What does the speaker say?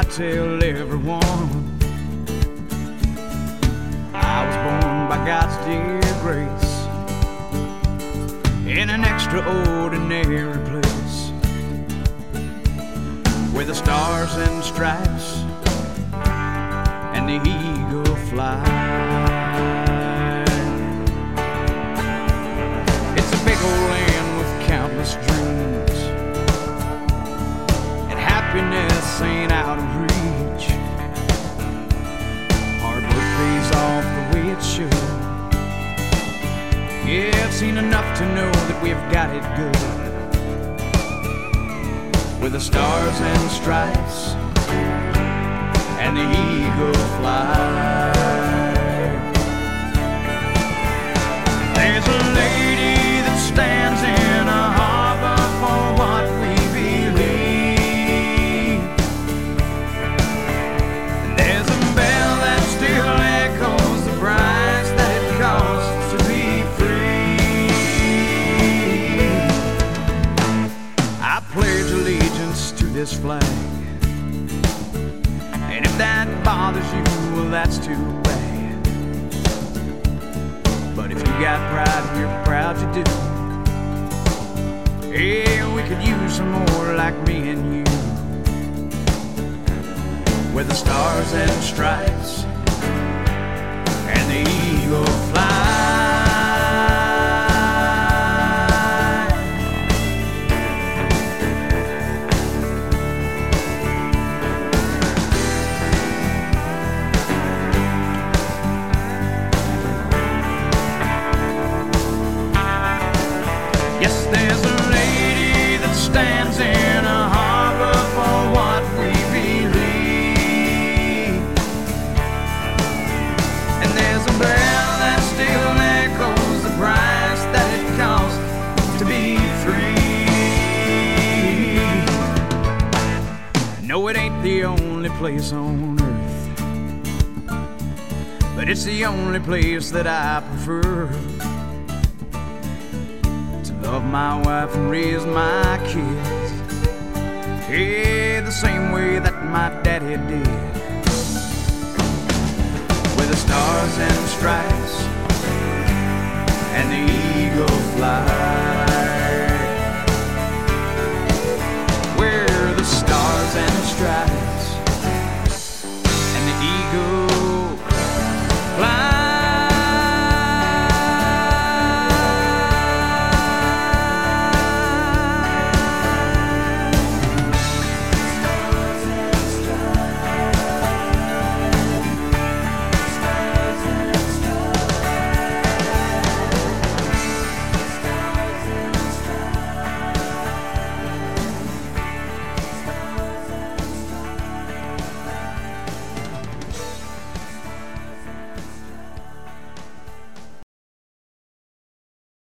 tell everyone I was born by God's dear grace in an extraordinary place where the stars and stripes and the eagle fly. It's a big old land with countless dreams, and happiness ain't out of reach. Hard work pays off the way it should. Yeah, I've seen enough to know that we've got it good, with the stars and stripes and the eagle fly. There's a lady that stands in a harbor for what we believe, and there's a bell that still echoes the price that it costs to be free. I pledge allegiance to this flag, and if that bothers you, well, that's too bad. But if you got pride, we're proud you do. Yeah, we could use some more like me and you, where the stars and stripes and the eagle fly. Yes, there's a lady that stands in a harbor for what we believe, and there's a bell that still echoes the price that it costs to be free. No, it ain't the only place on earth, but it's the only place that I prefer. Love my wife and raise my kids, yeah, the same way that my daddy did, with the stars and stripes and the eagle fly.